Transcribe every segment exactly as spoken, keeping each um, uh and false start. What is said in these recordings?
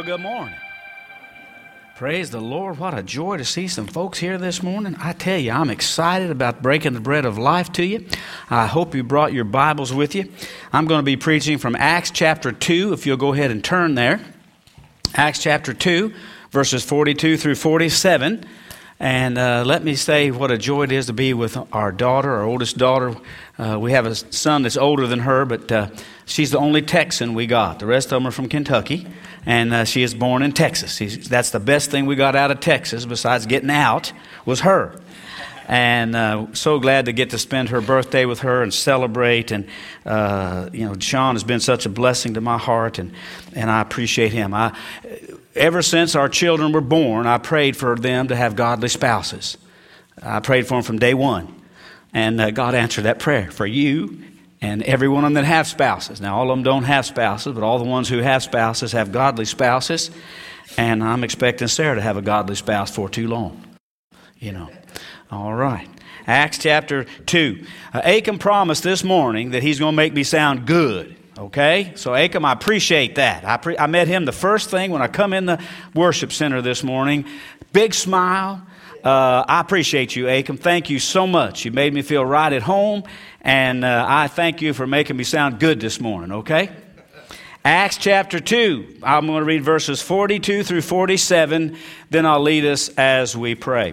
good morning. Praise the Lord. What a joy to see some folks here this morning. I tell you, I'm excited about breaking the bread of life to you. I hope you brought your Bibles with you. I'm going to be preaching from Acts chapter two, if you'll go ahead and turn there. Acts chapter two, verses forty-two through forty-seven. And uh, let me say what a joy it is to be with our daughter, our oldest daughter. Uh, we have a son that's older than her, but uh, she's the only Texan we got. The rest of them are from Kentucky, and uh, she is born in Texas. She's, that's the best thing we got out of Texas, besides getting out, was her. And uh, so glad to get to spend her birthday with her and celebrate. And, uh, you know, Sean has been such a blessing to my heart, and, and I appreciate him. I... Ever since our children were born, I prayed for them to have godly spouses. I prayed for them from day one. And uh, God answered that prayer for you and every one of them that have spouses. Now, all of them don't have spouses, but all the ones who have spouses have godly spouses. And I'm expecting Sarah to have a godly spouse for too long. You know. All right. Acts chapter two. Uh, Achan promised this morning that he's going to make me sound good. Okay, so Achan, I appreciate that. I, pre- I met him the first thing when I come in the worship center this morning. Big smile. Uh, I appreciate you, Achan. Thank you so much. You made me feel right at home, and uh, I thank you for making me sound good this morning, okay? Acts chapter two. I'm going to read verses forty-two through forty-seven. Then I'll lead us as we pray.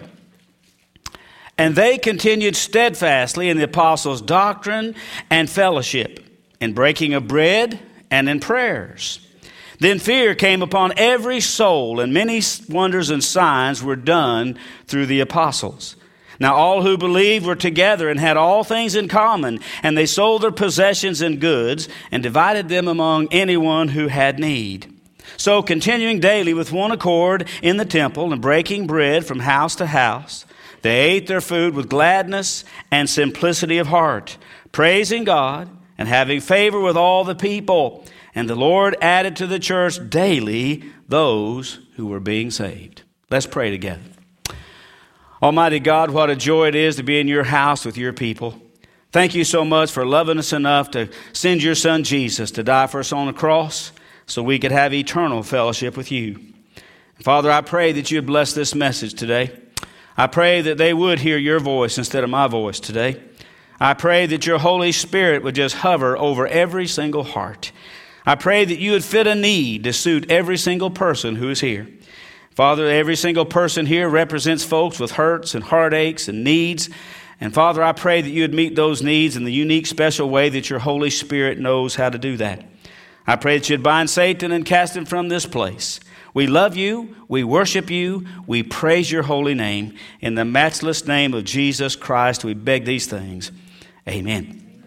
And they continued steadfastly in the apostles' doctrine and fellowship, in breaking of bread, and in prayers. Then fear came upon every soul, and many wonders and signs were done through the apostles. Now all who believed were together and had all things in common, and they sold their possessions and goods, and divided them among anyone who had need. So continuing daily with one accord in the temple, and breaking bread from house to house, they ate their food with gladness and simplicity of heart, praising God, and having favor with all the people. And the Lord added to the church daily those who were being saved. Let's pray together. Almighty God, what a joy it is to be in your house with your people. Thank you so much for loving us enough to send your son Jesus to die for us on the cross so we could have eternal fellowship with you. Father, I pray that you would bless this message today. I pray that they would hear your voice instead of my voice today. I pray that your Holy Spirit would just hover over every single heart. I pray that you would fit a need to suit every single person who is here. Father, every single person here represents folks with hurts and heartaches and needs. And Father, I pray that you would meet those needs in the unique, special way that your Holy Spirit knows how to do that. I pray that you'd bind Satan and cast him from this place. We love you, we worship you, we praise your holy name. In the matchless name of Jesus Christ, we beg these things. Amen.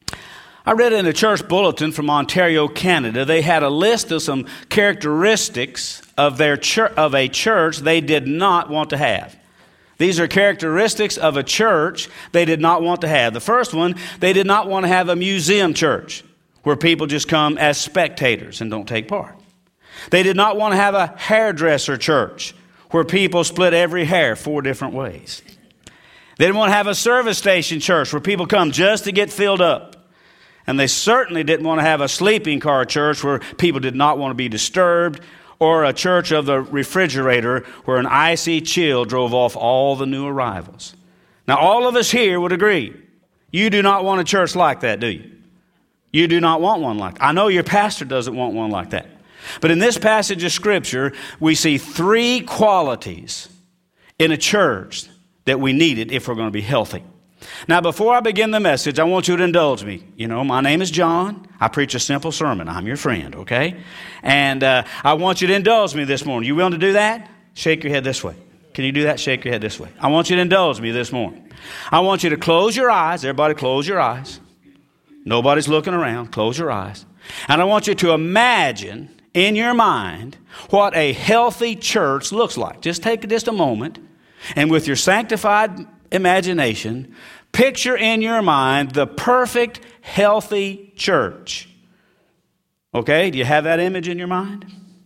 I read in a church bulletin from Ontario, Canada, they had a list of some characteristics of their church, of a church they did not want to have. These are characteristics of a church they did not want to have. The first one, they did not want to have a museum church where people just come as spectators and don't take part. They did not want to have a hairdresser church where people split every hair four different ways. They didn't want to have a service station church where people come just to get filled up. And they certainly didn't want to have a sleeping car church where people did not want to be disturbed, or a church of the refrigerator where an icy chill drove off all the new arrivals. Now, all of us here would agree, you do not want a church like that, do you? You do not want one like that. I know your pastor doesn't want one like that. But in this passage of Scripture, we see three qualities in a church that we needed if we're going to be healthy. Now, before I begin the message, I want you to indulge me. You know, my name is John. I preach a simple sermon. I'm your friend, okay? And uh, I want you to indulge me this morning. You willing to do that? Shake your head this way. Can you do that? Shake your head this way. I want you to indulge me this morning. I want you to close your eyes. Everybody close your eyes. Nobody's looking around. Close your eyes. And I want you to imagine in your mind what a healthy church looks like. Just take just a moment. And with your sanctified imagination, picture in your mind the perfect, healthy church. Okay? Do you have that image in your mind?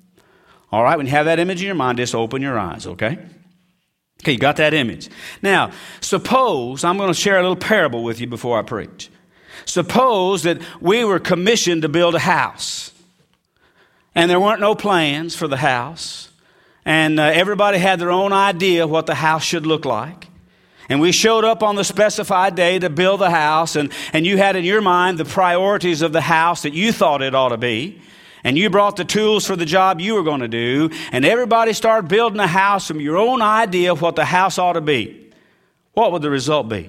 All right, when you have that image in your mind, just open your eyes, okay? Okay, you got that image. Now, suppose, I'm going to share a little parable with you before I preach. Suppose that we were commissioned to build a house. And there weren't no plans for the house. And uh, everybody had their own idea what the house should look like. And we showed up on the specified day to build the house. And, and you had in your mind the priorities of the house that you thought it ought to be. And you brought the tools for the job you were going to do. And everybody started building a house from your own idea of what the house ought to be. What would the result be?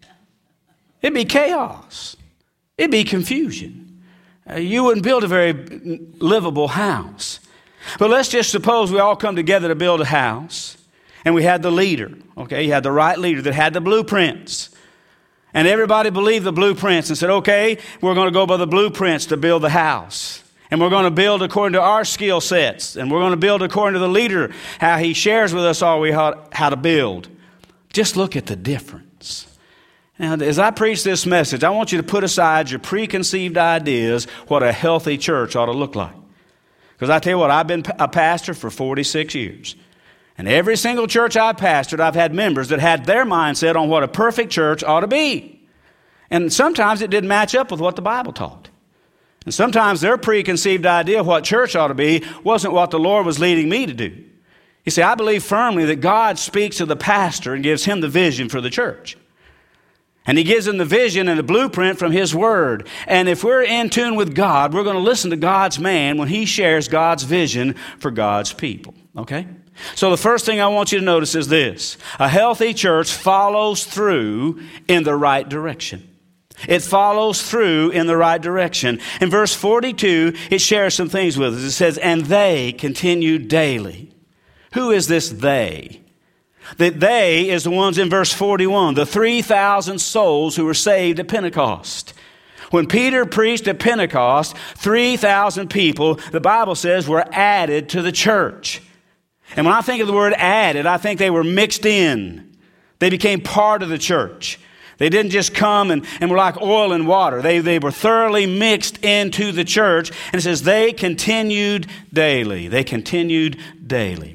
It'd be chaos. It'd be confusion. Uh, you wouldn't build a very livable house. But let's just suppose we all come together to build a house. And we had the leader. Okay, you had the right leader that had the blueprints. And everybody believed the blueprints and said, okay, we're going to go by the blueprints to build the house. And we're going to build according to our skill sets. And we're going to build according to the leader, how he shares with us all we how, how to build. Just look at the difference. Now, as I preach this message, I want you to put aside your preconceived ideas what a healthy church ought to look like. Because I tell you what, I've been a pastor for forty-six years. And every single church I've pastored, I've had members that had their mindset on what a perfect church ought to be. And sometimes it didn't match up with what the Bible taught. And sometimes their preconceived idea of what church ought to be wasn't what the Lord was leading me to do. You see, I believe firmly that God speaks to the pastor and gives him the vision for the church. And he gives him the vision and the blueprint from his word. And if we're in tune with God, we're going to listen to God's man when he shares God's vision for God's people. Okay? So the first thing I want you to notice is this. A healthy church follows through in the right direction. It follows through in the right direction. In verse forty-two, it shares some things with us. It says, and they continued daily. Who is this they? The they is the ones in verse forty-one, the three thousand souls who were saved at Pentecost. When Peter preached at Pentecost, three thousand people, the Bible says, were added to the church. And when I think of the word added, I think they were mixed in. They became part of the church. They didn't just come and, and were like oil and water. They, they were thoroughly mixed into the church. And it says they continued daily. They continued daily.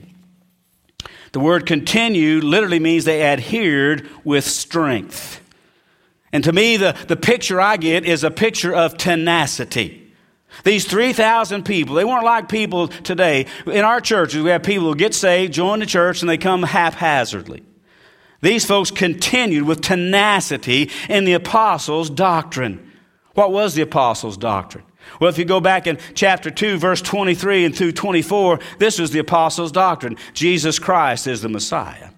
The word continued literally means they adhered with strength. And to me, the, the picture I get is a picture of tenacity. These three thousand people, they weren't like people today. In our churches, we have people who get saved, join the church, and they come haphazardly. These folks continued with tenacity in the apostles' doctrine. What was the apostles' doctrine? Well, if you go back in chapter two, verse twenty-three and through twenty-four, this was the apostles' doctrine. Jesus Christ is the Messiah.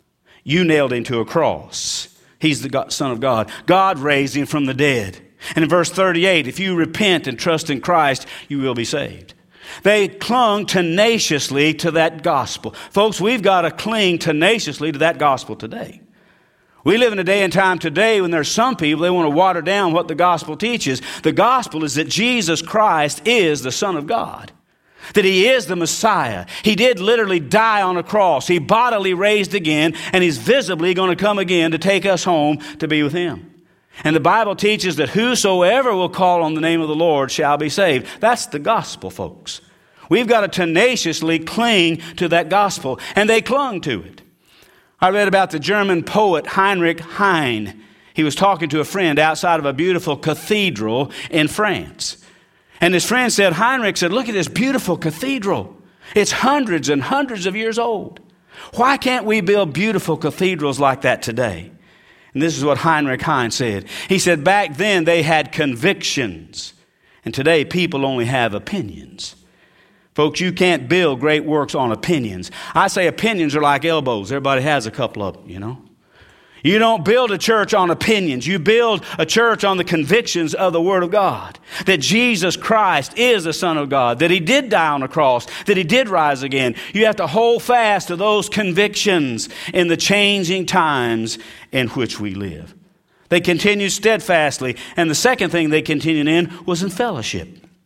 You nailed him to a cross. He's the God, Son of God. God raised him from the dead. And in verse thirty-eight, if you repent and trust in Christ, you will be saved. They clung tenaciously to that gospel. Folks, we've got to cling tenaciously to that gospel today. We live in a day and time today when there's some people, they want to water down what the gospel teaches. The gospel is that Jesus Christ is the Son of God. That he is the Messiah. He did literally die on a cross. He bodily raised again, and he's visibly going to come again to take us home to be with him. And the Bible teaches that whosoever will call on the name of the Lord shall be saved. That's the gospel, folks. We've got to tenaciously cling to that gospel. And they clung to it. I read about the German poet Heinrich Heine. He was talking to a friend outside of a beautiful cathedral in France. And his friend said, Heinrich said, look at this beautiful cathedral. It's hundreds and hundreds of years old. Why can't we build beautiful cathedrals like that today? And this is what Heinrich Heine said. He said, back then they had convictions. And today people only have opinions. Folks, you can't build great works on opinions. I say opinions are like elbows. Everybody has a couple of them, you know. You don't build a church on opinions. You build a church on the convictions of the Word of God. That Jesus Christ is the Son of God. That he did die on the cross. That he did rise again. You have to hold fast to those convictions in the changing times in which we live. They continued steadfastly. And the second thing they continued in was in fellowship.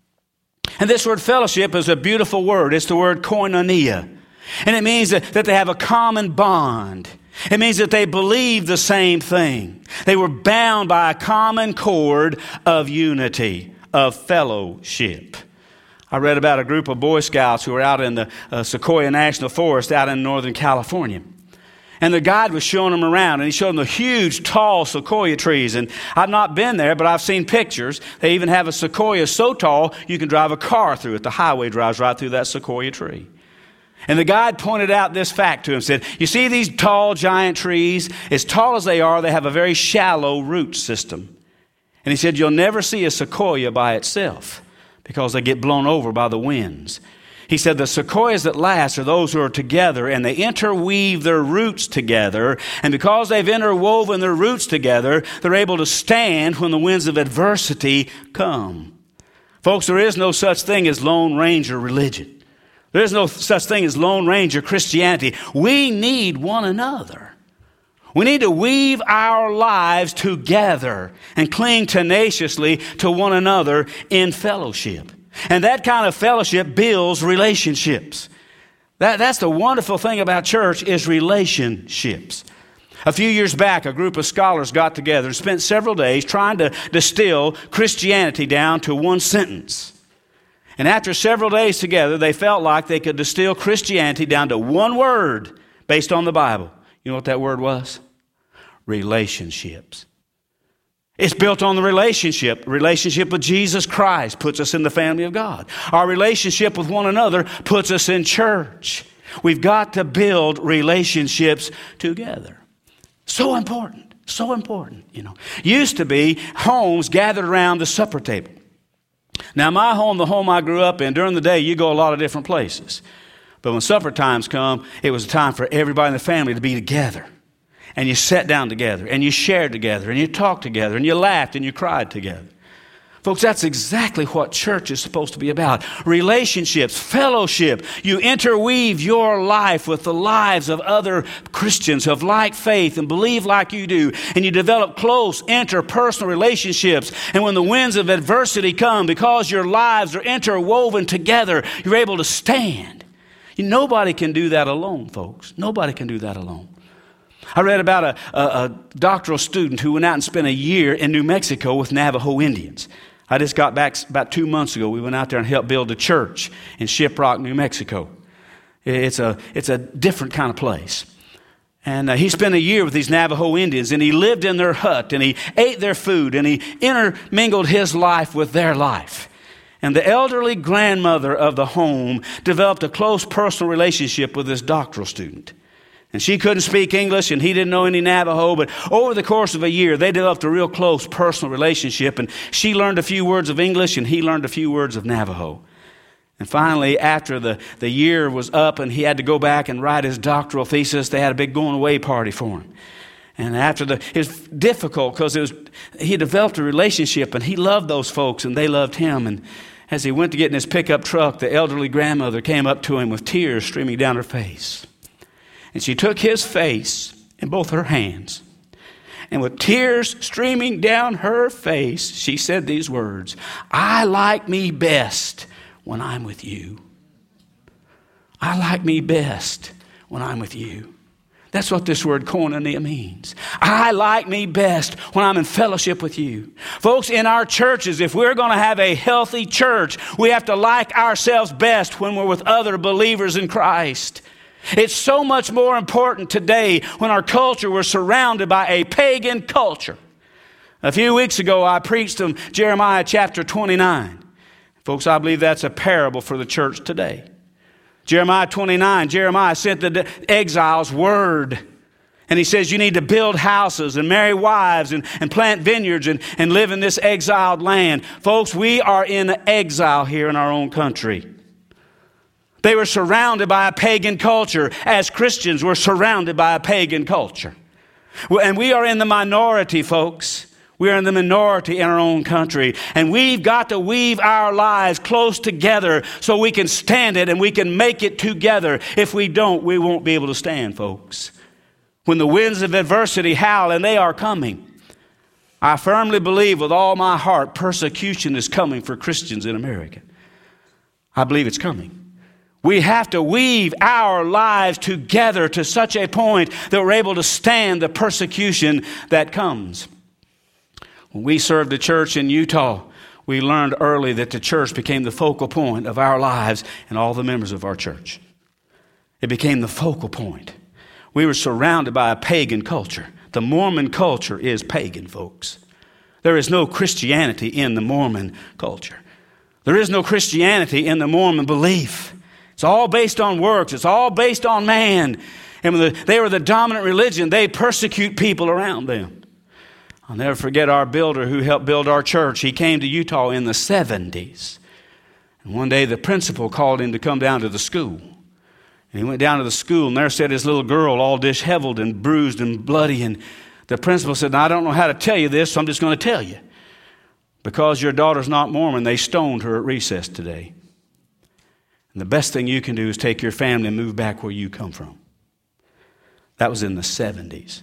And this word fellowship is a beautiful word. It's the word koinonia. And it means that, that they have a common bond. It means that they believe the same thing. They were bound by a common cord of unity, of fellowship. I read about a group of Boy Scouts who were out in the uh, Sequoia National Forest out in Northern California. And the guide was showing them around, and he showed them the huge, tall sequoia trees. And I've not been there, but I've seen pictures. They even have a sequoia so tall you can drive a car through it. The highway drives right through that sequoia tree. And the guide pointed out this fact to him, said, you see these tall, giant trees? As tall as they are, they have a very shallow root system. And he said, you'll never see a sequoia by itself because they get blown over by the winds. He said the sequoias that last are those who are together, and they interweave their roots together. And because they've interwoven their roots together, they're able to stand when the winds of adversity come. Folks, there is no such thing as Lone Ranger religion. There is no such thing as Lone Ranger Christianity. We need one another. We need to weave our lives together and cling tenaciously to one another in fellowship. And that kind of fellowship builds relationships. That, that's the wonderful thing about church is relationships. A few years back, a group of scholars got together and spent several days trying to distill Christianity down to one sentence. And after several days together, they felt like they could distill Christianity down to one word based on the Bible. You know what that word was? Relationships. It's built on the relationship. Relationship with Jesus Christ puts us in the family of God. Our relationship with one another puts us in church. We've got to build relationships together. So important. So important, you know. Used to be homes gathered around the supper table. Now, my home, the home I grew up in, during the day, you go a lot of different places. But when supper times come, it was a time for everybody in the family to be together. And you sat down together, and you shared together, and you talked together, and you laughed, and you cried together. Folks, that's exactly what church is supposed to be about. Relationships, fellowship. You interweave your life with the lives of other Christians who have like faith and believe like you do. And you develop close interpersonal relationships. And when the winds of adversity come, because your lives are interwoven together, you're able to stand. Nobody can do that alone, folks. Nobody can do that alone. I read about a, a, a doctoral student who went out and spent a year in New Mexico with Navajo Indians. I just got back about two months ago. We went out there and helped build a church in Shiprock, New Mexico. It's a, it's a different kind of place. And uh, he spent a year with these Navajo Indians, and he lived in their hut, and he ate their food, and he intermingled his life with their life. And the elderly grandmother of the home developed a close personal relationship with this doctoral student. And she couldn't speak English, and he didn't know any Navajo. But over the course of a year, they developed a real close personal relationship. And she learned a few words of English, and he learned a few words of Navajo. And finally, after the, the year was up and he had to go back and write his doctoral thesis, they had a big going-away party for him. And after the, it was difficult because it was he developed a relationship, and he loved those folks, and they loved him. And as he went to get in his pickup truck, the elderly grandmother came up to him with tears streaming down her face. And she took his face in both her hands. And with tears streaming down her face, she said these words, I like me best when I'm with you. I like me best when I'm with you. That's what this word koinonia means. I like me best when I'm in fellowship with you. Folks, in our churches, if we're going to have a healthy church, we have to like ourselves best when we're with other believers in Christ. It's so much more important today when our culture, we're surrounded by a pagan culture. A few weeks ago, I preached from Jeremiah chapter twenty-nine. Folks, I believe that's a parable for the church today. Jeremiah twenty-nine, Jeremiah sent the exiles word. And he says you need to build houses and marry wives and, and plant vineyards and, and live in this exiled land. Folks, we are in exile here in our own country. They were surrounded by a pagan culture. As Christians, we're surrounded by a pagan culture. And we are in the minority, folks. We are in the minority in our own country. And we've got to weave our lives close together so we can stand it and we can make it together. If we don't, we won't be able to stand, folks. When the winds of adversity howl, and they are coming, I firmly believe with all my heart persecution is coming for Christians in America. I believe it's coming. We have to weave our lives together to such a point that we're able to stand the persecution that comes. When we served the church in Utah, we learned early that the church became the focal point of our lives and all the members of our church. It became the focal point. We were surrounded by a pagan culture. The Mormon culture is pagan, folks. There is no Christianity in the Mormon culture. There is no Christianity in the Mormon belief. It's all based on works. It's all based on man. And when they were the dominant religion, they persecute people around them. I'll never forget our builder who helped build our church. He came to Utah in the seventies. And one day the principal called him to come down to the school. And he went down to the school, and there sat his little girl all disheveled and bruised and bloody. And the principal said, "Now, I don't know how to tell you this, so I'm just going to tell you. Because your daughter's not Mormon, they stoned her at recess today. And the best thing you can do is take your family and move back where you come from." That was in the seventies.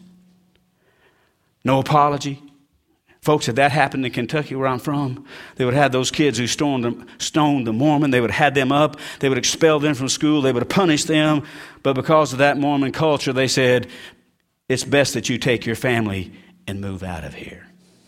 No apology. Folks, if that happened in Kentucky where I'm from, they would have those kids who stoned, them, stoned the Mormon. They would have had them up. They would expel them from school. They would have punished them. But because of that Mormon culture, they said, it's best that you take your family and move out of here.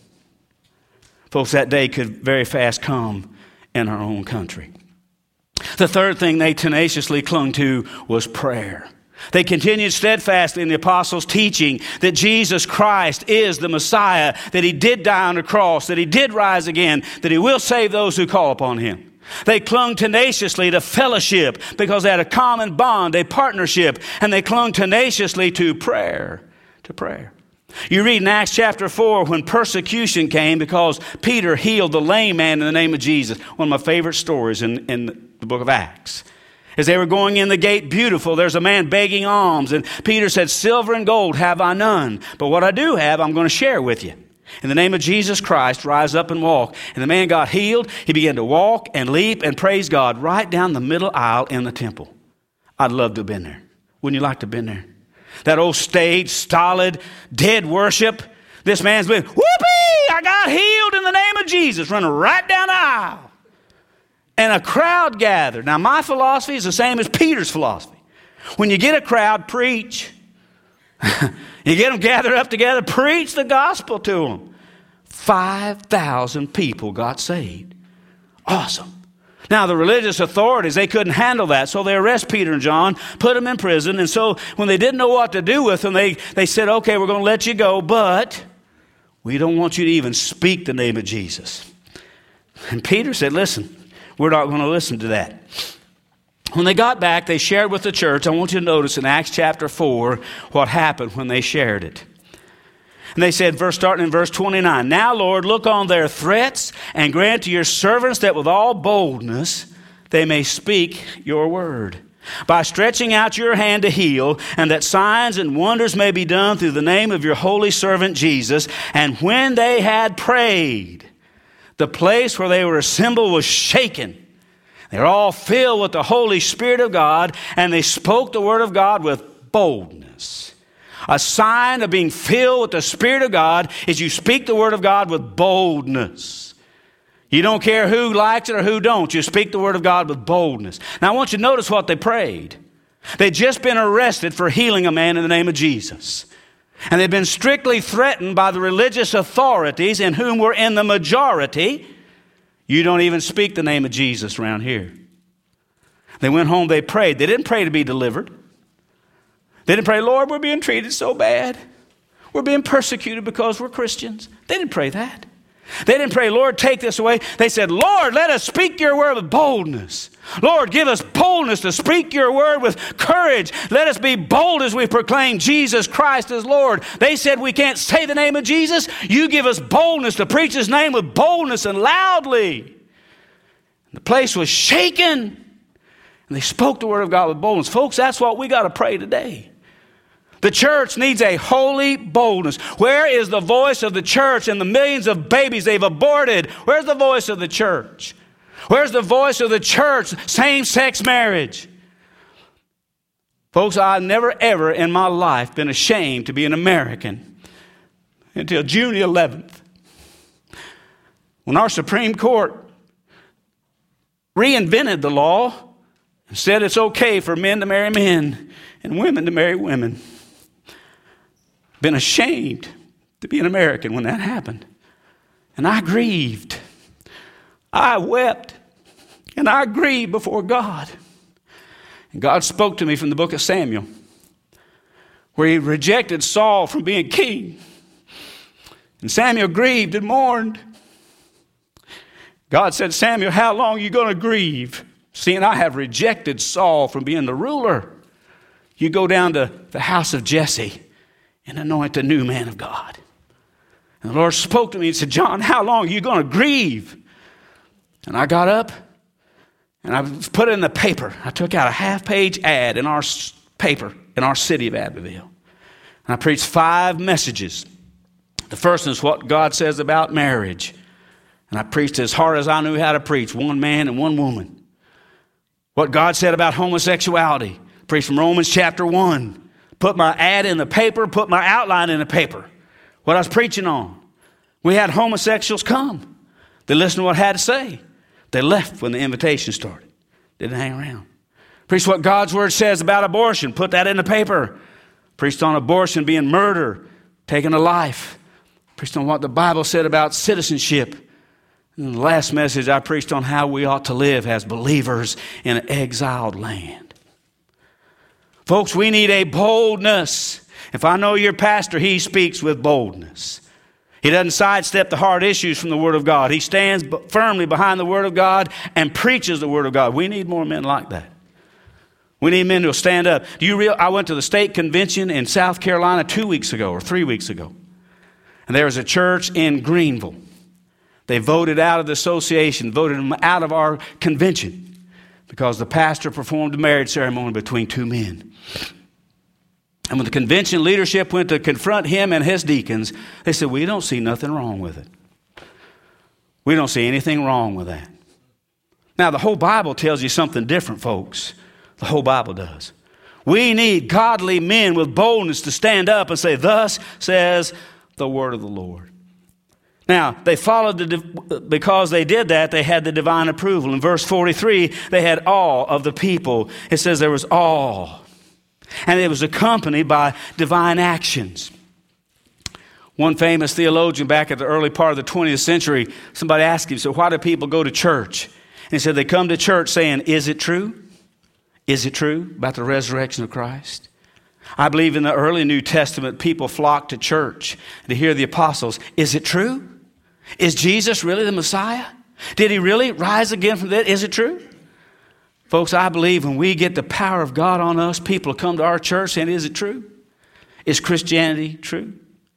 Folks, that day could very fast come in our own country. The third thing they tenaciously clung to was prayer. They continued steadfastly in the apostles' teaching that Jesus Christ is the Messiah, that he did die on the cross, that he did rise again, that he will save those who call upon him. They clung tenaciously to fellowship because they had a common bond, a partnership, and they clung tenaciously to prayer, to prayer. You read in Acts chapter four when persecution came because Peter healed the lame man in the name of Jesus. One of my favorite stories in, in the book of Acts. As they were going in the gate beautiful, there's a man begging alms. And Peter said, "Silver and gold have I none, but what I do have, I'm going to share with you. In the name of Jesus Christ, rise up and walk." And the man got healed. He began to walk and leap and praise God right down the middle aisle in the temple. I'd love to have been there. Wouldn't you like to have been there? That old stage, stolid, dead worship. This man's been, whoopee, I got healed in the name of Jesus, running right down the aisle. And a crowd gathered. Now, my philosophy is the same as Peter's philosophy. When you get a crowd, preach. You get them gathered up together, preach the gospel to them. five thousand people got saved. Awesome. Now, the religious authorities, they couldn't handle that, so they arrest Peter and John, put them in prison. And so when they didn't know what to do with them, they, they said, "Okay, we're going to let you go, but we don't want you to even speak the name of Jesus." And Peter said, "Listen, we're not going to listen to that." When they got back, they shared with the church. I want you to notice in Acts chapter four what happened when they shared it. And they said, verse starting in verse twenty-nine, "Now, Lord, look on their threats and grant to your servants that with all boldness they may speak your word, by stretching out your hand to heal, and that signs and wonders may be done through the name of your holy servant Jesus." And when they had prayed, the place where they were assembled was shaken. They were all filled with the Holy Spirit of God, and they spoke the word of God with boldness. A sign of being filled with the Spirit of God is you speak the word of God with boldness. You don't care who likes it or who don't. You speak the word of God with boldness. Now, I want you to notice what they prayed. They'd just been arrested for healing a man in the name of Jesus. And they'd been strictly threatened by the religious authorities, in whom were in the majority. You don't even speak the name of Jesus around here. They went home, they prayed. They didn't pray to be delivered. They didn't pray, "Lord, we're being treated so bad. We're being persecuted because we're Christians." They didn't pray that. They didn't pray, "Lord, take this away." They said, "Lord, let us speak your word with boldness. Lord, give us boldness to speak your word with courage. Let us be bold as we proclaim Jesus Christ as Lord." They said, "We can't say the name of Jesus. You give us boldness to preach his name with boldness and loudly." The place was shaken, and they spoke the word of God with boldness. Folks, that's what we got to pray today. The church needs a holy boldness. Where is the voice of the church and the millions of babies they've aborted? Where's the voice of the church? Where's the voice of the church? Same-sex marriage. Folks, I've never ever in my life been ashamed to be an American until June the eleventh, when our Supreme Court reinvented the law and said it's okay for men to marry men and women to marry women. Been ashamed to be an American when that happened. And I grieved. I wept. And I grieved before God. And God spoke to me from the book of Samuel, where he rejected Saul from being king. And Samuel grieved and mourned. God said, Samuel, how long are you going to grieve, seeing I have rejected Saul from being the ruler? You go down to the house of Jesse and anoint a new man of God. And the Lord spoke to me and said, John, how long are you going to grieve? And I got up and I put it in the paper. I took out a half-page ad in our paper in our city of Abbeville. And I preached five messages. The first one is what God says about marriage. And I preached as hard as I knew how to preach, one man and one woman. What God said about homosexuality. Preached from Romans chapter one. Put my ad in the paper, put my outline in the paper. What I was preaching on. We had homosexuals come. They listened to what I had to say. They left when the invitation started. Didn't hang around. Preached what God's word says about abortion. Put that in the paper. Preached on abortion being murder, taking a life. Preached on what the Bible said about citizenship. And the last message I preached on how we ought to live as believers in an exiled land. Folks, we need a boldness. If I know your pastor, he speaks with boldness. He doesn't sidestep the hard issues from the Word of God. He stands firmly behind the Word of God and preaches the Word of God. We need more men like that. We need men who will stand up. Do you real? I went to the state convention in South Carolina two weeks ago or three weeks ago. And there was a church in Greenville. They voted out of the association, voted them out of our convention because the pastor performed a marriage ceremony between two men. And when the convention leadership went to confront him and his deacons, they said, we don't see nothing wrong with it. We don't see anything wrong with that. Now, the whole Bible tells you something different, folks. The whole Bible does. We need godly men with boldness to stand up and say, thus says the word of the Lord. Now, they followed the, because they did that, they had the divine approval. In verse forty-three, they had awe of the people. It says there was awe. And it was accompanied by divine actions. One famous theologian back at the early part of the twentieth century, somebody asked him, so why do people go to church? And he said they come to church saying, is it true? Is it true about the resurrection of Christ? I believe in the early New Testament, people flocked to church to hear the apostles. Is it true? Is Jesus really the Messiah? Did he really rise again from the dead? Is it true? Folks, I believe when we get the power of God on us, people will come to our church saying, is it true? Is Christianity true?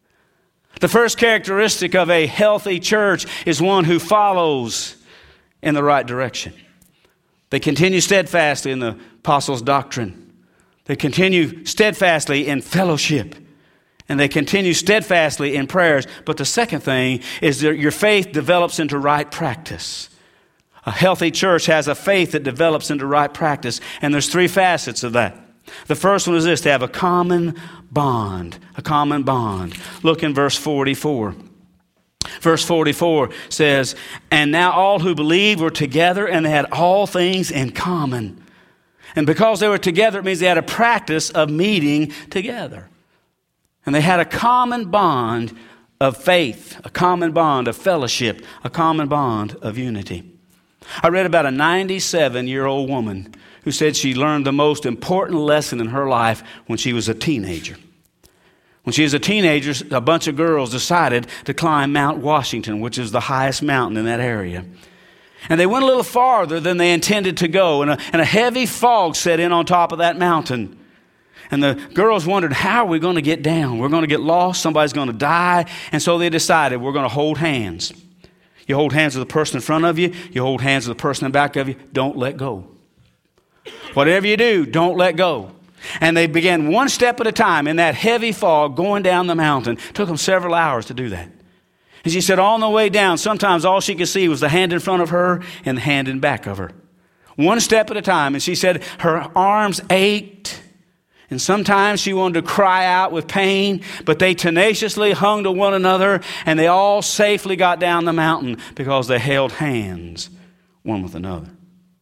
The first characteristic of a healthy church is one who follows in the right direction. They continue steadfastly in the apostles' doctrine. They continue steadfastly in fellowship. And they continue steadfastly in prayers. But the second thing is that your faith develops into right practice. A healthy church has a faith that develops into right practice. And there's three facets of that. The first one is this, to have a common bond. A common bond. Look in verse forty-four. Verse forty-four says, and now all who believed were together and they had all things in common. And because they were together, it means they had a practice of meeting together. And they had a common bond of faith, a common bond of fellowship, a common bond of unity. I read about a ninety-seven-year-old woman who said she learned the most important lesson in her life when she was a teenager. When she was a teenager, a bunch of girls decided to climb Mount Washington, which is the highest mountain in that area. And they went a little farther than they intended to go, and a, and a heavy fog set in on top of that mountain. And the girls wondered, how are we going to get down? We're going to get lost. Somebody's going to die. And so they decided we're going to hold hands. You hold hands with the person in front of you. You hold hands with the person in back of you. Don't let go. Whatever you do, don't let go. And they began one step at a time in that heavy fog going down the mountain. It took them several hours to do that. And she said on the way down, sometimes all she could see was the hand in front of her and the hand in back of her. One step at a time. And she said her arms ached. And sometimes she wanted to cry out with pain, but they tenaciously hung to one another, and they all safely got down the mountain because they held hands one with another.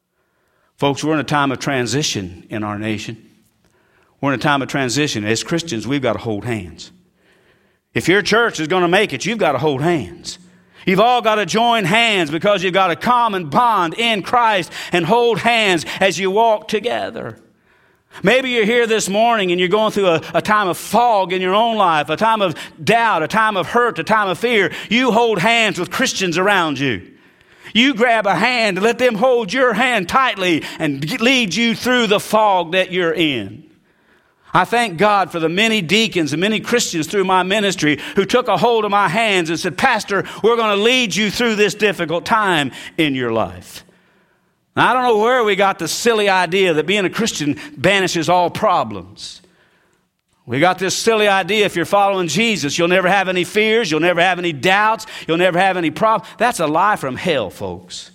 Folks, we're in a time of transition in our nation. We're in a time of transition. As Christians, we've got to hold hands. If your church is going to make it, you've got to hold hands. You've all got to join hands because you've got a common bond in Christ and hold hands as you walk together. Maybe you're here this morning and you're going through a, a time of fog in your own life, a time of doubt, a time of hurt, a time of fear. You hold hands with Christians around you. You grab a hand and let them hold your hand tightly and lead you through the fog that you're in. I thank God for the many deacons and many Christians through my ministry who took a hold of my hands and said, Pastor, we're going to lead you through this difficult time in your life. Now, I don't know where we got the silly idea that being a Christian banishes all problems. We got this silly idea if you're following Jesus, you'll never have any fears, you'll never have any doubts, you'll never have any problems. That's a lie from hell, folks.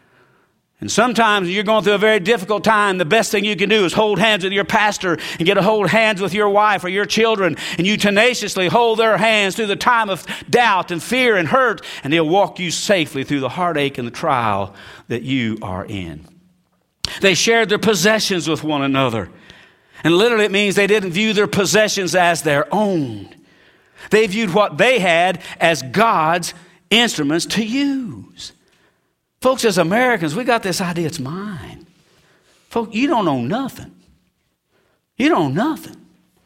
And sometimes you're going through a very difficult time. The best thing you can do is hold hands with your pastor and get to hold hands with your wife or your children. And you tenaciously hold their hands through the time of doubt and fear and hurt. And they'll walk you safely through the heartache and the trial that you are in. They shared their possessions with one another. And literally it means they didn't view their possessions as their own. They viewed what they had as God's instruments to use. Folks, as Americans, we got this idea it's mine. Folks, you don't own nothing. You don't own nothing.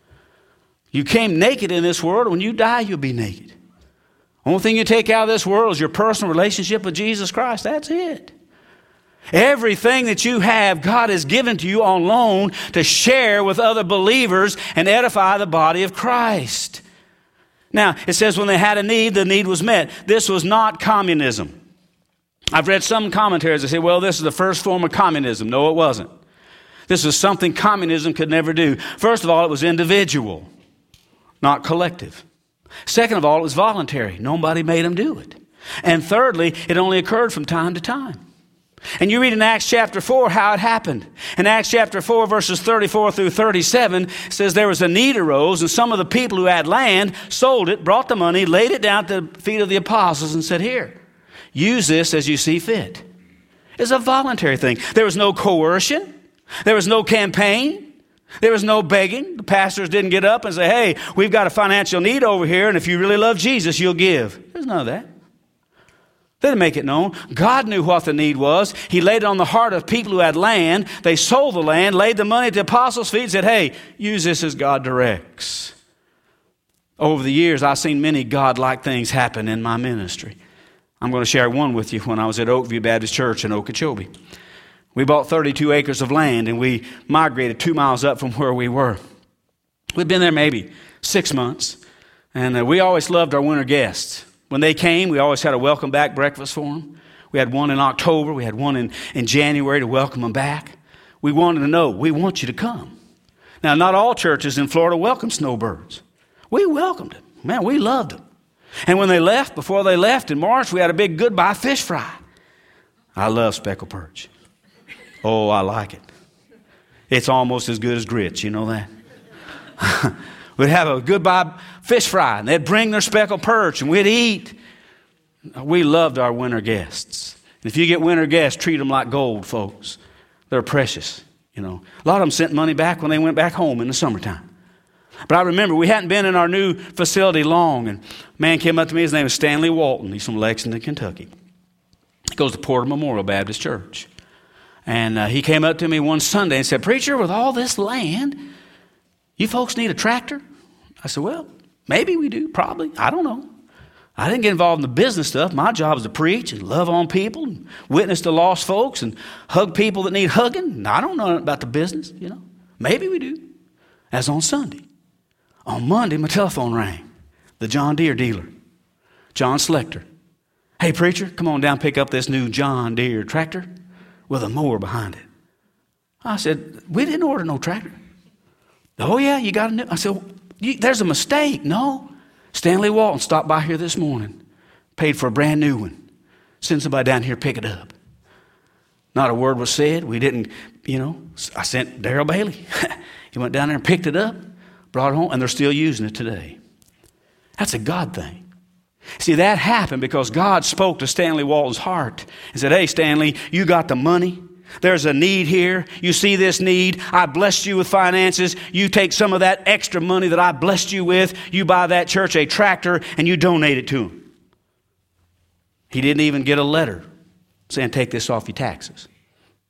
You came naked in this world. When you die, you'll be naked. Only thing you take out of this world is your personal relationship with Jesus Christ. That's it. Everything that you have, God has given to you on loan to share with other believers and edify the body of Christ. Now, it says when they had a need, the need was met. This was not communism. I've read some commentaries that say, well, this is the first form of communism. No, it wasn't. This is something communism could never do. First of all, it was individual, not collective. Second of all, it was voluntary. Nobody made them do it. And thirdly, it only occurred from time to time. And you read in Acts chapter four how it happened. In Acts chapter four, verses thirty-four through thirty-seven, it says there was a need arose, and some of the people who had land sold it, brought the money, laid it down at the feet of the apostles, and said, here, use this as you see fit. It's a voluntary thing. There was no coercion. There was no campaign. There was no begging. The pastors didn't get up and say, hey, we've got a financial need over here, and if you really love Jesus, you'll give. There's none of that. They didn't make it known. God knew what the need was. He laid it on the heart of people who had land. They sold the land, laid the money at the apostles' feet, and said, hey, use this as God directs. Over the years, I've seen many God-like things happen in my ministry. I'm going to share one with you when I was at Oakview Baptist Church in Okeechobee. We bought thirty-two acres of land, and we migrated two miles up from where we were. We'd been there maybe six months, and uh, we always loved our winter guests. When they came, we always had a welcome back breakfast for them. We had one in October. We had one in, in January to welcome them back. We wanted to know, we want you to come. Now, not all churches in Florida welcome snowbirds. We welcomed them. Man, we loved them. And when they left, before they left in March, we had a big goodbye fish fry. I love speckled perch. Oh, I like it. It's almost as good as grits, you know that? We'd have a goodbye fish fry, and they'd bring their speckled perch, and we'd eat. We loved our winter guests. And if you get winter guests, treat them like gold, folks. They're precious, you know. A lot of them sent money back when they went back home in the summertime. But I remember we hadn't been in our new facility long, and a man came up to me. His name is Stanley Walton. He's from Lexington, Kentucky. He goes to Porter Memorial Baptist Church. And uh, he came up to me one Sunday and said, preacher, with all this land, you folks need a tractor? I said, well, maybe we do, probably. I don't know. I didn't get involved in the business stuff. My job is to preach and love on people and witness to lost folks and hug people that need hugging. I don't know about the business, you know. Maybe we do. As on Sunday. On Monday, my telephone rang. The John Deere dealer, John Schlechter. Hey, preacher, come on down, pick up this new John Deere tractor with a mower behind it. I said, we didn't order no tractor. Oh, yeah, you got a new. I said, there's a mistake. No. Stanley Walton stopped by here this morning, paid for a brand new one. Send somebody down here to pick it up. Not a word was said. We didn't, you know. I sent Darrell Bailey. He went down there and picked it up, brought it home, and they're still using it today. That's a God thing. See, that happened because God spoke to Stanley Walton's heart and said, hey, Stanley, you got the money. There's a need here. You see this need. I blessed you with finances. You take some of that extra money that I blessed you with. You buy that church a tractor and you donate it to him. He didn't even get a letter saying, take this off your taxes.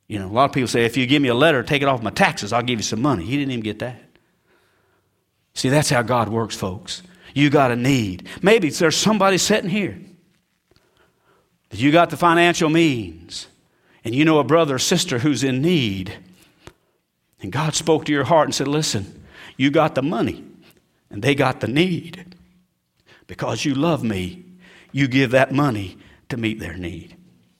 You know, a lot of people say, if you give me a letter, take it off my taxes, I'll give you some money. He didn't even get that. See, that's how God works, folks. You got a need. Maybe there's somebody sitting here that you got the financial means, and you know a brother or sister who's in need. And God spoke to your heart and said, listen, you got the money, and they got the need. Because you love me, you give that money to meet their need.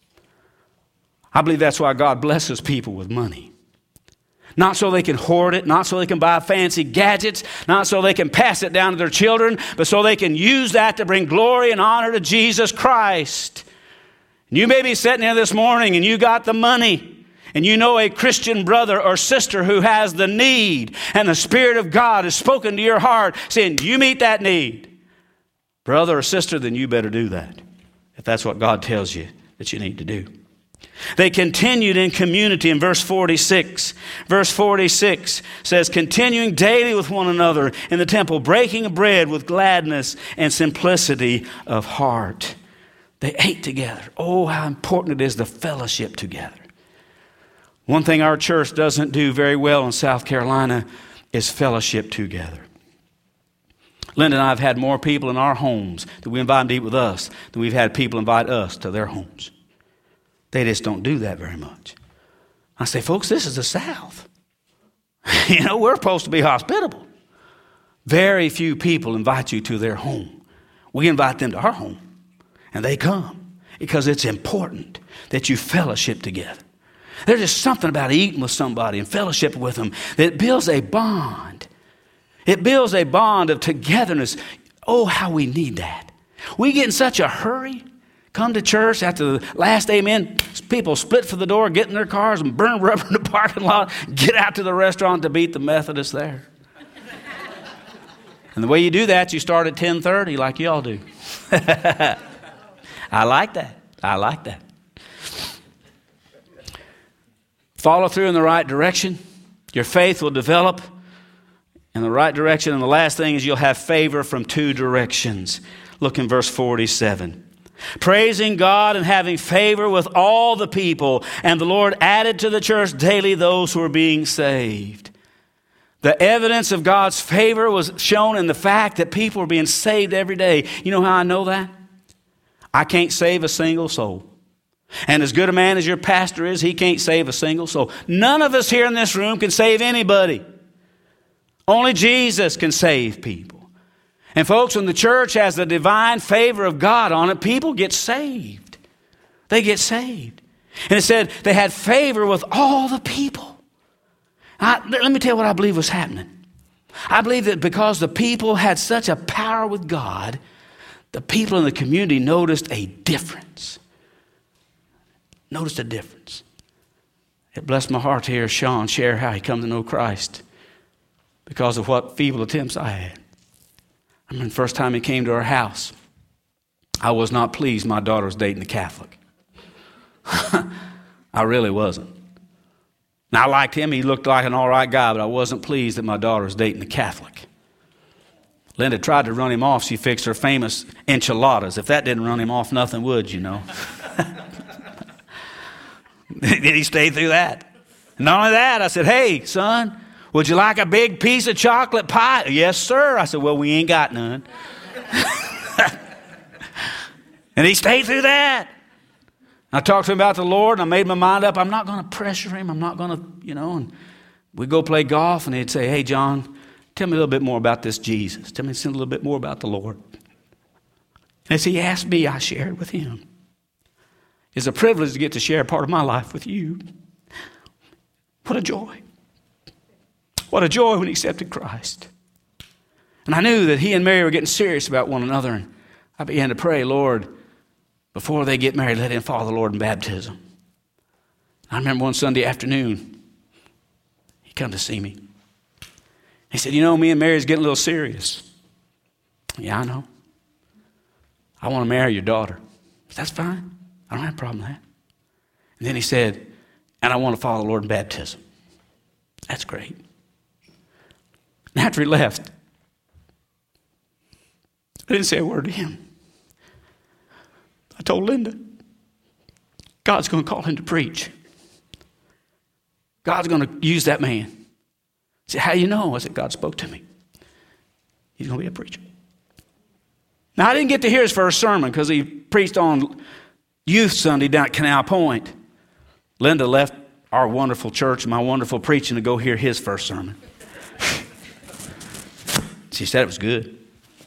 I believe that's why God blesses people with money. Not so they can hoard it, not so they can buy fancy gadgets, not so they can pass it down to their children, but so they can use that to bring glory and honor to Jesus Christ. And you may be sitting here this morning and you got the money, and you know a Christian brother or sister who has the need, and the Spirit of God has spoken to your heart saying, you meet that need. Brother or sister, then you better do that, if that's what God tells you that you need to do. They continued in community in verse forty-six. Verse forty-six says, continuing daily with one another in the temple, breaking bread with gladness and simplicity of heart. They ate together. Oh, how important it is to fellowship together. One thing our church doesn't do very well in South Carolina is fellowship together. Linda and I have had more people in our homes that we invite them to eat with us than we've had people invite us to their homes. They just don't do that very much. I say, folks, this is the South. You know, we're supposed to be hospitable. Very few people invite you to their home. We invite them to our home, and they come because it's important that you fellowship together. There's just something about eating with somebody and fellowship with them that builds a bond. It builds a bond of togetherness. Oh, how we need that. We get in such a hurry. Come to church after the last amen, people split for the door, get in their cars and burn rubber in the parking lot, get out to the restaurant to beat the Methodists there. And the way you do that, you start at ten thirty like y'all do. I like that. I like that. Follow through in the right direction. Your faith will develop in the right direction. And the last thing is you'll have favor from two directions. Look in verse forty-seven. Praising God and having favor with all the people. And the Lord added to the church daily those who were being saved. The evidence of God's favor was shown in the fact that people were being saved every day. You know how I know that? I can't save a single soul. And as good a man as your pastor is, he can't save a single soul. None of us here in this room can save anybody. Only Jesus can save people. And folks, when the church has the divine favor of God on it, people get saved. They get saved. And it said they had favor with all the people. I, let me tell you what I believe was happening. I believe that because the people had such a power with God, the people in the community noticed a difference. Noticed a difference. It blessed my heart to hear Sean share how he come to know Christ because of what feeble attempts I had. I remember the first time he came to our house, I was not pleased my daughter was dating a Catholic. I really wasn't. Now, I liked him. He looked like an all right guy, but I wasn't pleased that my daughter was dating a Catholic. Linda tried to run him off. She fixed her famous enchiladas. If that didn't run him off, nothing would, you know. Did he stay through that? Not only that, I said, hey, son, would you like a big piece of chocolate pie? Yes, sir. I said, well, we ain't got none. And he stayed through that. I talked to him about the Lord, and I made my mind up. I'm not going to pressure him. I'm not going to, you know, and we'd go play golf, and he'd say, hey, John, tell me a little bit more about this Jesus. Tell me a little bit more about the Lord. And as he asked me, I shared with him. It's a privilege to get to share part of my life with you. What a joy. What a joy when he accepted Christ. And I knew that he and Mary were getting serious about one another. And I began to pray, Lord, before they get married, let him follow the Lord in baptism. I remember one Sunday afternoon, he come to see me. He said, you know, me and Mary's getting a little serious. Yeah, I know. I want to marry your daughter. That's fine. I don't have a problem with that. And then he said, and I want to follow the Lord in baptism. That's great. And after he left, I didn't say a word to him. I told Linda, God's going to call him to preach. God's going to use that man. I said, how do you know? I said, God spoke to me. He's going to be a preacher. Now, I didn't get to hear his first sermon because he preached on Youth Sunday down at Canal Point. Linda left our wonderful church, my wonderful preaching, to go hear his first sermon. She said it was good.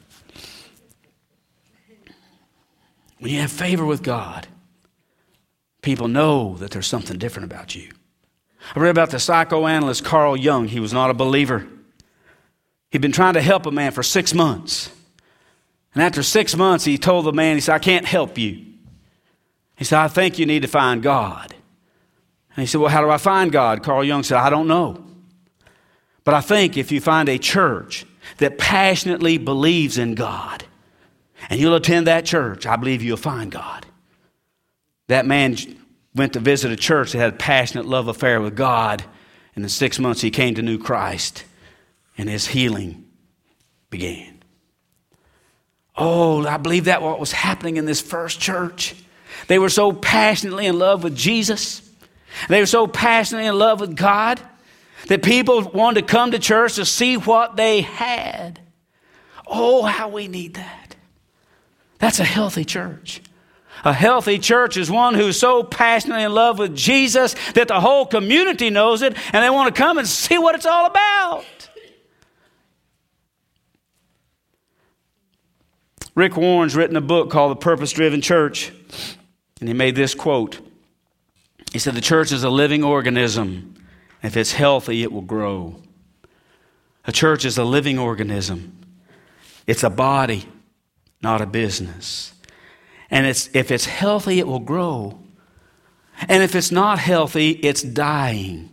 When you have favor with God, people know that there's something different about you. I read about the psychoanalyst Carl Jung. He was not a believer. He'd been trying to help a man for six months. And after six months, he told the man, he said, I can't help you. He said, I think you need to find God. And he said, well, how do I find God? Carl Jung said, I don't know. But I think if you find a church that passionately believes in God, and you'll attend that church, I believe you'll find God. That man went to visit a church that had a passionate love affair with God. And in six months, he came to know Christ, and his healing began. Oh, I believe that what was happening in this first church. They were so passionately in love with Jesus. They were so passionately in love with God that people wanted to come to church to see what they had. Oh, how we need that. That's a healthy church. A healthy church is one who's so passionately in love with Jesus that the whole community knows it and they want to come and see what it's all about. Rick Warren's written a book called The Purpose-Driven Church, and he made this quote. He said, the church is a living organism. If it's healthy, it will grow. A church is a living organism. It's a body, not a business. And it's, if it's healthy, it will grow. And if it's not healthy, it's dying.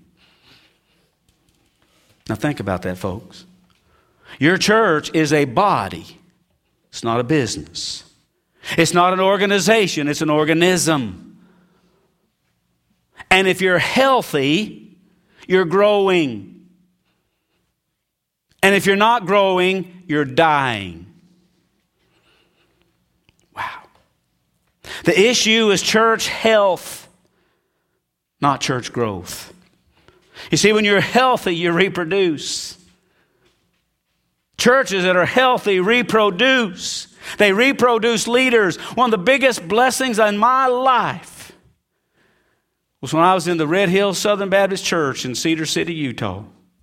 Now think about that, folks. Your church is a body. It's not a business. It's not an organization. It's an organism. And if you're healthy, you're growing. And if you're not growing, you're dying. Wow. The issue is church health, not church growth. You see, when you're healthy, you reproduce. Churches that are healthy reproduce. They reproduce leaders. One of the biggest blessings in my life was when I was in the Red Hills Southern Baptist Church in Cedar City, Utah.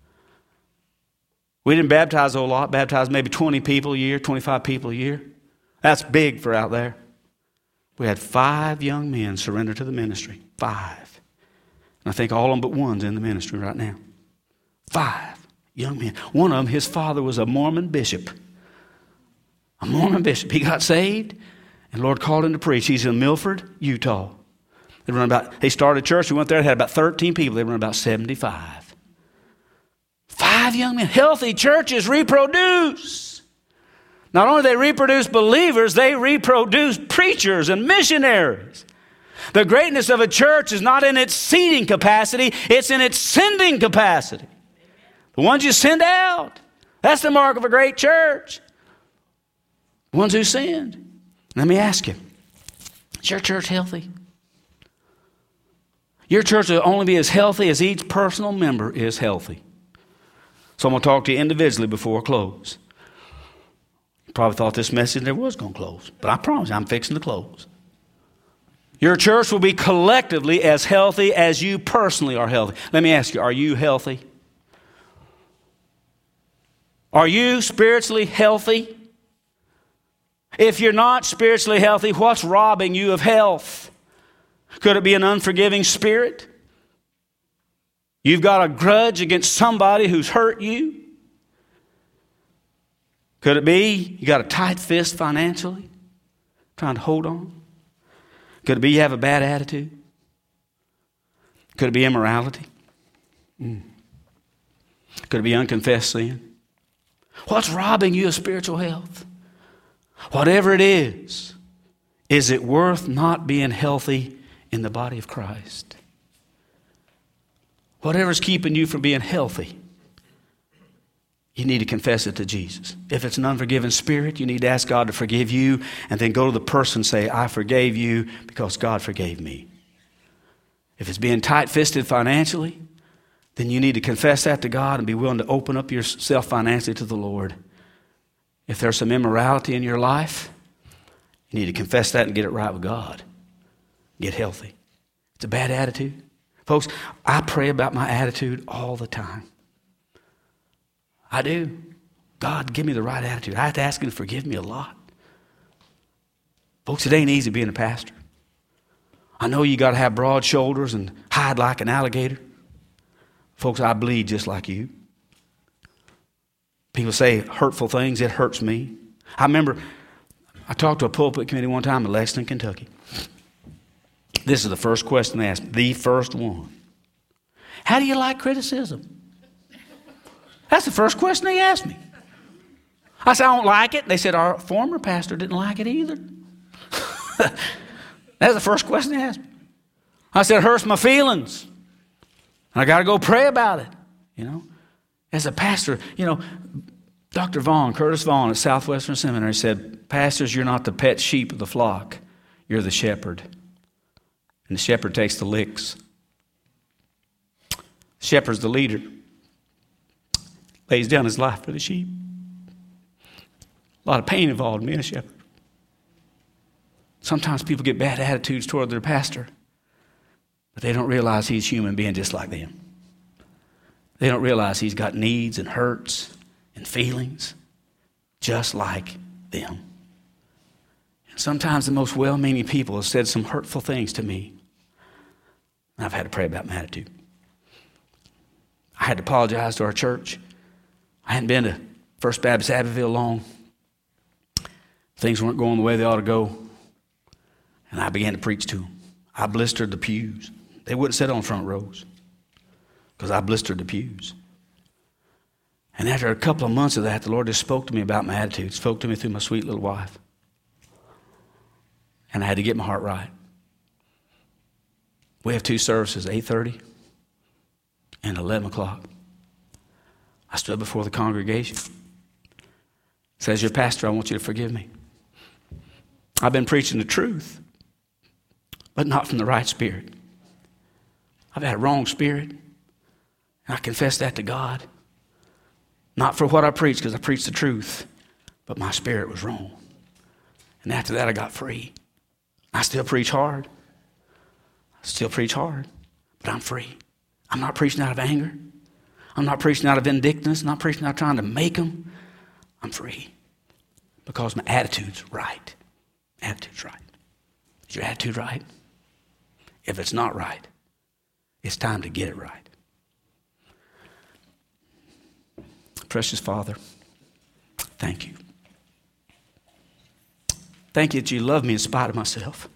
We didn't baptize a whole lot, baptized maybe twenty people a year, twenty-five people a year. That's big for out there. We had five young men surrender to the ministry. Five. And I think all of them but one's in the ministry right now. Five young men. One of them, his father was a Mormon bishop. A Mormon bishop. He got saved, and the Lord called him to preach. He's in Milford, Utah. They run about. They started a church. We went there. They had about thirteen people. They run about seventy-five. Five young men. Healthy churches reproduce. Not only do they reproduce believers, they reproduce preachers and missionaries. The greatness of a church is not in its seating capacity. It's in its sending capacity. The ones you send out. That's the mark of a great church. The ones who send. Let me ask you, is your church healthy? Your church will only be as healthy as each personal member is healthy. So I'm going to talk to you individually before I close. You probably thought this message never was going to close, but I promise you, I'm fixing to close. Your church will be collectively as healthy as you personally are healthy. Let me ask you, are you healthy? Are you spiritually healthy? If you're not spiritually healthy, what's robbing you of health? Could it be an unforgiving spirit? You've got a grudge against somebody who's hurt you? Could it be you got a tight fist financially, trying to hold on? Could it be you have a bad attitude? Could it be immorality? Mm. Could it be unconfessed sin? What's robbing you of spiritual health? Whatever it is, is it worth not being healthy in the body of Christ? Whatever's keeping you from being healthy, you need to confess it to Jesus. If it's an unforgiven spirit, you need to ask God to forgive you and then go to the person and say, I forgave you because God forgave me. If it's being tight-fisted financially, then you need to confess that to God and be willing to open up yourself financially to the Lord. If there's some immorality in your life, you need to confess that and get it right with God. Get healthy. It's a bad attitude. Folks, I pray about my attitude all the time. I do. God, give me the right attitude. I have to ask Him to forgive me a lot. Folks, it ain't easy being a pastor. I know you got to have broad shoulders and hide like an alligator. Folks, I bleed just like you. People say hurtful things. It hurts me. I remember I talked to a pulpit committee one time in Lexington, Kentucky. This is the first question they asked me. The first one. How do you like criticism? That's the first question they asked me. I said, I don't like it. They said, our former pastor didn't like it either. That's the first question they asked me. I said, it hurts my feelings. And I got to go pray about it. You know, as a pastor, you know, Doctor Vaughn, Curtis Vaughn at Southwestern Seminary said, pastors, you're not the pet sheep of the flock. You're the shepherd. And the shepherd takes the licks. The shepherd's the leader. Lays down his life for the sheep. A lot of pain involved in being a shepherd. Sometimes people get bad attitudes toward their pastor, but they don't realize he's a human being just like them. They don't realize he's got needs and hurts and feelings just like them. And sometimes the most well-meaning people have said some hurtful things to me. And I've had to pray about my attitude. I had to apologize to our church. I hadn't been to First Baptist Abbeville long. Things weren't going the way they ought to go. And I began to preach to them. I blistered the pews. They wouldn't sit on front rows because I blistered the pews. And after a couple of months of that, the Lord just spoke to me about my attitude, spoke to me through my sweet little wife. And I had to get my heart right. We have two services, eight thirty and eleven o'clock. I stood before the congregation. Says, your pastor, I want you to forgive me. I've been preaching the truth, but not from the right spirit. I've had a wrong spirit, and I confess that to God. Not for what I preached, because I preached the truth, but my spirit was wrong. And after that, I got free. I still preach hard. I still preach hard, but I'm free. I'm not preaching out of anger. I'm not preaching out of vindictiveness. I'm not preaching out trying to make them. I'm free because my attitude's right. Attitude's right. Is your attitude right? If it's not right, it's time to get it right. Precious Father, thank you. Thank you that you love me in spite of myself.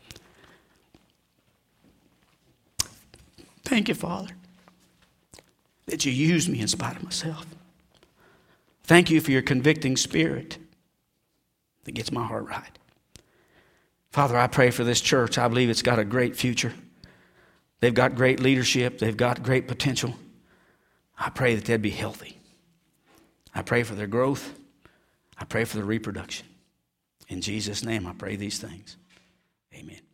Thank you, Father, that you use me in spite of myself. Thank you for your convicting spirit that gets my heart right. Father, I pray for this church. I believe it's got a great future. They've got great leadership. They've got great potential. I pray that they'd be healthy. I pray for their growth. I pray for their reproduction. In Jesus' name, I pray these things. Amen.